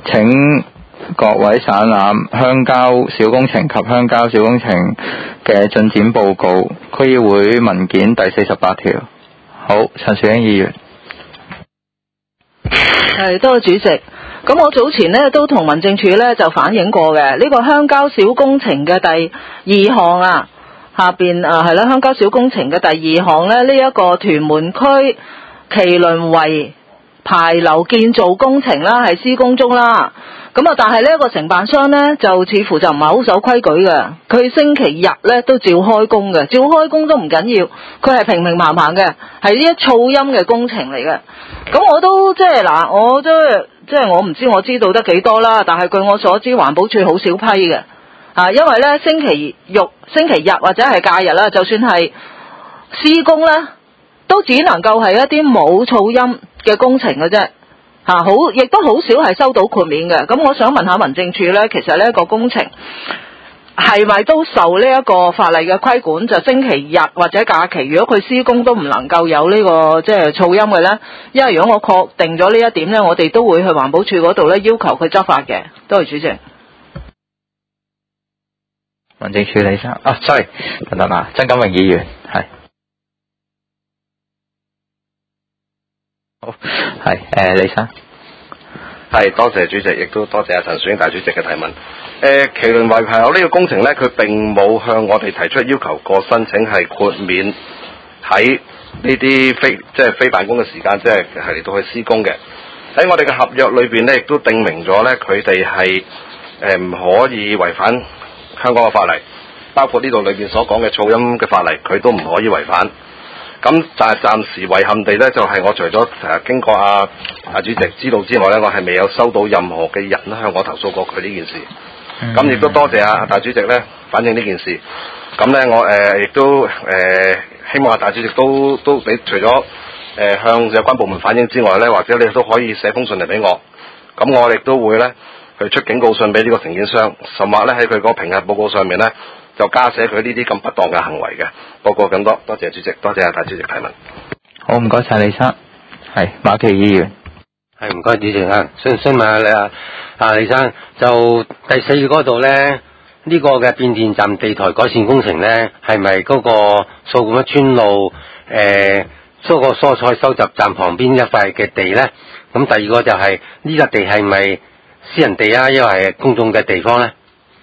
請各位省覽鄉郊小工程及鄉郊小工程嘅進展報告，區議會文件第48條。好，陳樹英議員。 係，多謝主席。咁我早前呢都同民政處呢就反映過嘅，呢個鄉郊小工程嘅第2項啊，下邊係啦，鄉郊小工程嘅第2項呢，呢一個屯門區麒麟圍牌樓建造工程啦，係施工中啦。咁啊，但係呢個承辦商呢，就似乎就唔係好守規矩嘅，佢星期日呢都照開工嘅，照開工都唔緊要，佢係平平棚棚嘅，係呢一噪音嘅工程嚟嘅。咁我都即係嗱，我都即係我唔知我知道得幾多啦，但係據我所知，環保署好少批嘅，因為呢星期日或者係假日啦，就算係施工呢，都只能夠係一啲冇噪音嘅工程嘅啫。亦都好少係收到豁免嘅。咁我想問下民政處呢，其實呢一個工程係咪都受呢一個法例嘅規管？就星期日或者假期，如果佢施工都唔能夠有呢個即係噪音嘅呢？因為如果我確定咗呢一點呢，我哋都會去環保署嗰度呢要求佢執法嘅。多謝主席。 民政處李生，sorry， 等等啊，曾錦榮議員係。好，係李生， 係多謝主席，亦都多謝阿陳樹英大主席嘅提問。麒麟圍牌樓呢個工程呢，佢並冇向我哋提出要求過申請係豁免喺呢啲非辦公嘅時間，即係嚟到去施工嘅。喺我哋嘅合約裏邊呢，亦都定明咗呢，佢哋係唔可以違反香港嘅法例，包括呢度裏邊所講嘅噪音嘅法例，佢都唔可以違反。咁但係暫時遺憾地呢，就係我除咗經過阿主席知道之外呢，我係未有收到任何嘅人向我投訴過佢呢件事。咁亦都多謝阿大主席呢反映呢件事。咁呢，我亦都希望阿大主席都你除咗向有關部門反映之外呢，或者你都可以寫封信嚟俾我。咁我亦都會呢去出警告信俾呢個承建商，甚或呢喺佢個評核報告上面呢，就加寫佢呢啲咁不當嘅行為嘅。報告咁多，多謝主席，多謝阿大主席提問。 好，唔該晒李生。係馬其議員。 係唔該主席啊，想問下你李生，就第4嗰度咧，呢個嘅變電站地台改善工程咧，係咪嗰個掃管笏村路嗰個蔬菜收集站旁邊一塊嘅地咧？咁第2個就係呢笪地係咪私人地啊，因為係公眾嘅地方咧？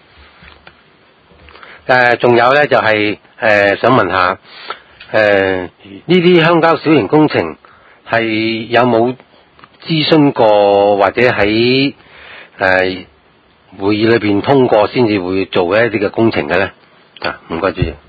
仲有咧就係想問下呢啲鄉郊小型工程係有冇諮詢過，或者喺會議裏邊通過先至會做一啲嘅工程嘅咧？唔該主席。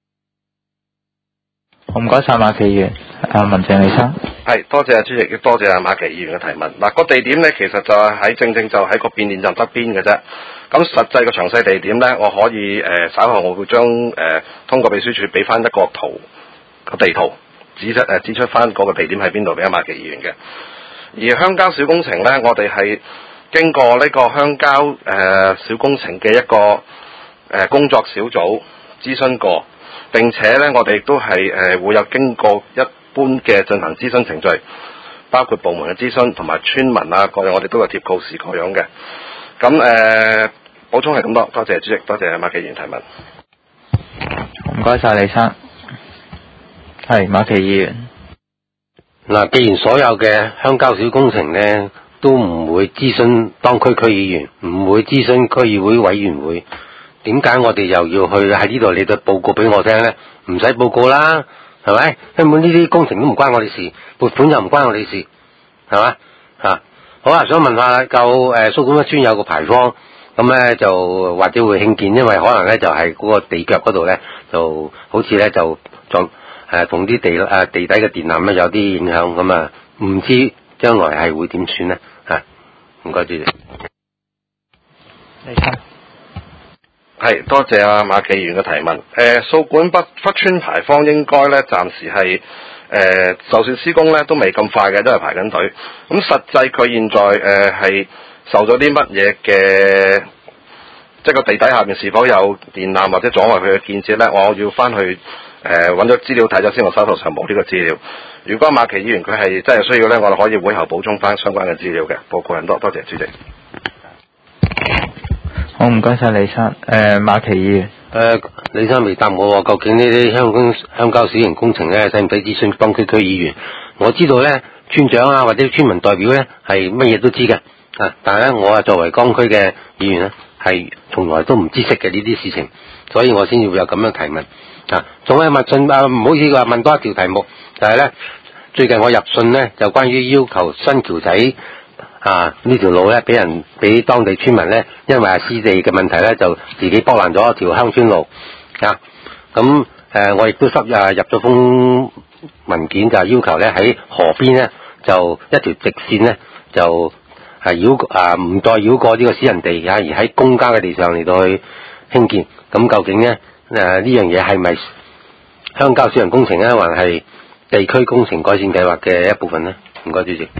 好，唔該晒馬其議員。民政李生。 係多謝主席，亦多謝馬其議員嘅提問。嗱，個地點呢，其實就係正就喺個變電站側邊嘅啫。咁實際嘅詳細地點呢，我可以稍後我會將通過秘書處俾翻一個地圖指出翻嗰個地點喺邊度俾阿馬其議員嘅。而鄉郊小工程呢，我哋係經過呢個鄉郊小工程嘅一個工作小組諮詢過，並且呢，我哋亦都係會有經過一般嘅進行諮詢程序，包括部門嘅諮詢同埋村民啊各樣，我哋都有貼告示各樣嘅。咁補充係咁多，多謝主席，多謝馬其議員提問。 唔該晒李生。係馬其議員。 嗱，既然所有嘅鄉郊小工程呢都唔會諮詢當區區議員，唔會諮詢區議會委員會，點解我哋又要去喺呢度你哋報告俾我聽呢？唔使報告啦，係咪？根本呢啲工程都唔關我哋事，撥款又唔關我哋事，係嘛？好啊，想問下掃管笏村有個牌坊，咁呢就或者會興建，因為可能呢就係嗰個地腳嗰度呢，就好似呢就同啲地底嘅電纜呢有啲影響，咁啊唔知將來係會點算呢？唔該主席。 李生。 係多謝阿馬其議員嘅提問。掃管笏村牌坊應該呢暫時係就算施工呢都未咁快嘅，都係排緊隊。咁實際佢現在係受咗啲乜嘢嘅，即係個地底下面是否有電纜或者阻礙佢嘅建設呢？我要翻去揾咗資料睇咗先，我手頭上冇呢個資料。如果馬其議員佢係真係需要呢，我哋可以會後補充翻相關嘅資料嘅。報告人多謝主席。 好，唔該晒李生。馬其議員。 李生未答我喎，究竟呢啲鄉郊小型工程咧，使唔使諮詢當區區議員？我知道咧，村長啊或者村民代表咧係乜嘢都知嘅，但係咧我作為江區嘅議員咧，係從來都唔知悉嘅呢啲事情，所以我先會有咁樣提問。仲有問信唔好意思話問多一條題目，就係咧最近我入信咧就關於要求新橋仔呢條路咧俾當地村民咧，因為私地嘅問題咧就自己剝爛咗一條鄉村路咁我亦都入咗封文件，就係要求咧喺河邊咧就一條直線咧就唔再繞過呢個私人地而喺公家嘅地上嚟到去興建。咁究竟咧呢樣嘢係咪鄉郊小型工程咧，還係地區工程改善計劃嘅一部分呢？唔該主席。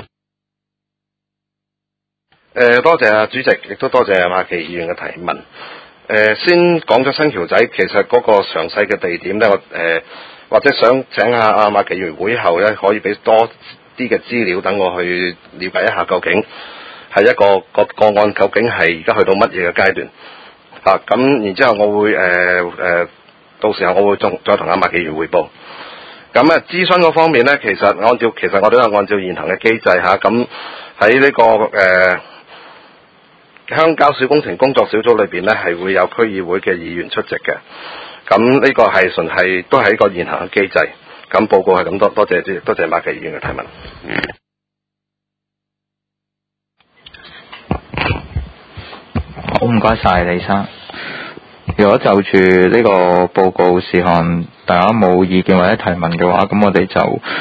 多謝主席，亦都多謝馬其議員嘅提問。先講咗新橋仔，其實嗰個詳細嘅地點咧，我或者想請下阿馬其議員會後咧，可以俾多啲嘅資料，等我去了解一下究竟係一個個案究竟係而家去到乜嘢嘅階段咁然之後我會到時候我會再同阿馬其議員匯報。咁諮詢嗰方面咧，其實我都有按照現行嘅機制咁喺呢個鄉郊小工程工作小組裏邊咧，係會有區議會嘅議員出席嘅。咁呢個係純係都係一個現行嘅機制。咁報告係咁多，多謝馬其議員嘅提問。 好，唔該晒李生。如果就住呢個報告事項大家冇意見或者提問嘅話，咁我哋就